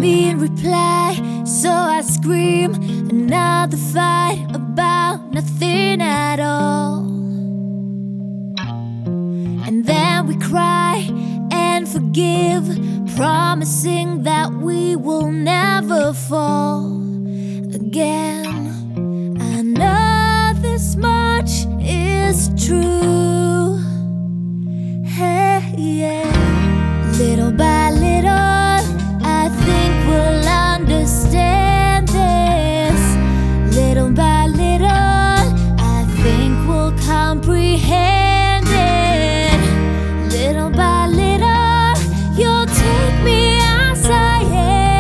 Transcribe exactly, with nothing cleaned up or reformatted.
me in reply, so I scream another fight about nothing at all. And then we cry and forgive, promising that we will never fall.